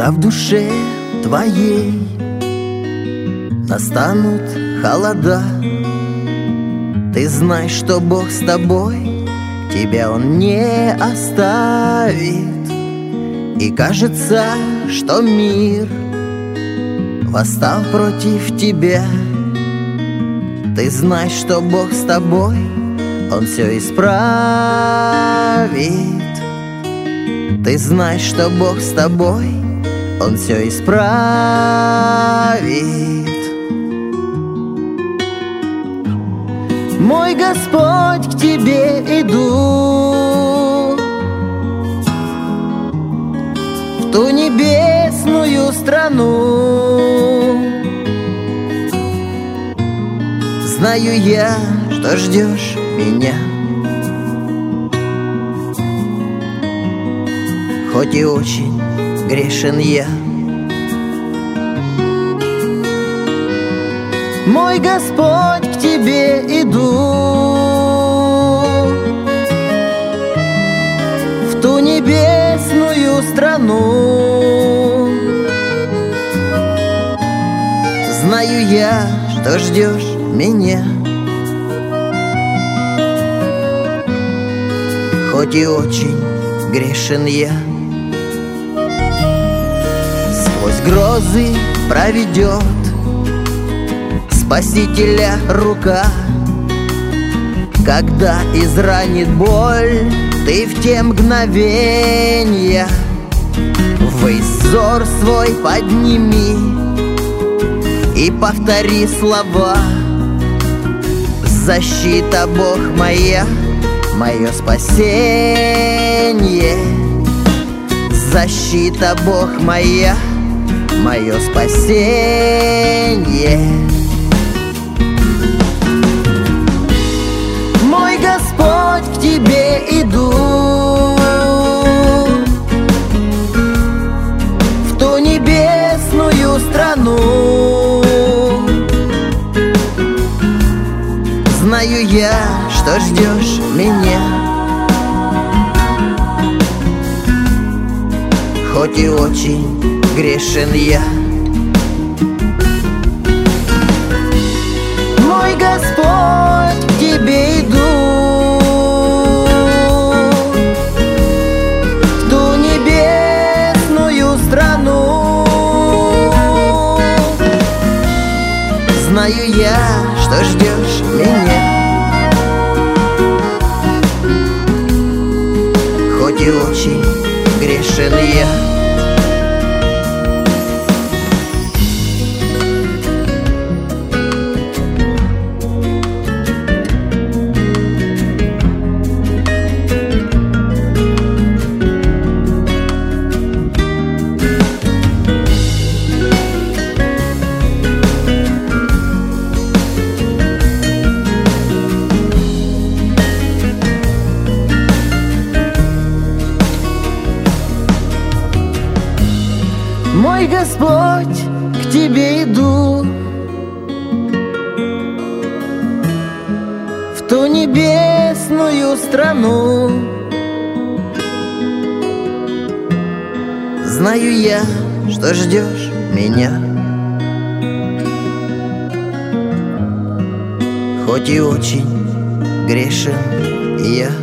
Когда в душе твоей настанут холода, ты знаешь, что Бог с тобой, тебя Он не оставит. И кажется, что мир восстал против тебя. Ты знаешь, что Бог с тобой, Он все исправит. Ты знаешь, что Бог с тобой, Он все исправит. Мой Господь, к Тебе иду, в ту небесную страну. Знаю я, что ждешь меня, хоть и очень грешен я. Мой Господь, к Тебе иду, в ту небесную страну. Знаю я, что ждешь меня, хоть и очень грешен я. Сквозь грозы проведет Спасителя рука. Когда изранит боль, ты в те мгновенья ввысь взор свой подними и повтори слова: защита, Бог моя, мое спасение. Защита, Бог моя, мое спасение. Мой Господь, к Тебе иду, в ту небесную страну. Знаю я, что ждешь меня, хоть и очень грешен я. Мой Господь, к Тебе иду, в ту небесную страну. Знаю я, что ждешь меня, хоть и очень грешен я. Мой Господь, к Тебе иду, в ту небесную страну. Знаю я, что ждешь меня, хоть и очень грешен я.